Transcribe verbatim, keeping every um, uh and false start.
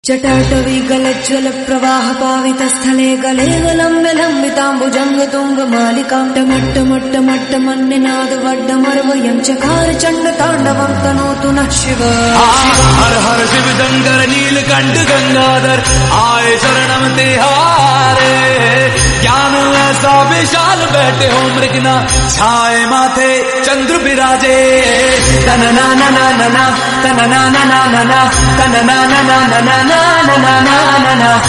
जटाटवी गलज्ज्वल प्रवाह पावित स्थले गले लम्ब्य लम्बिताम्बुजंग तुंग मालिकां टमट्ट मट्ट मट्ट मन्निनाद वड्डमर्वयं चकार चंड तांडवं तनोतु नः शिव। हर हर शिव शंकर नीलकंठ गंगाधर आए शरणम तिहारे। ज्ञान ऐसा विशाल बैठे हो मृगना छाए माथे चंद्र विराजे। तन ना ना ना ना ना तन ना ना ना ना ना तन ना ना ना ना ना ना ना ना ना।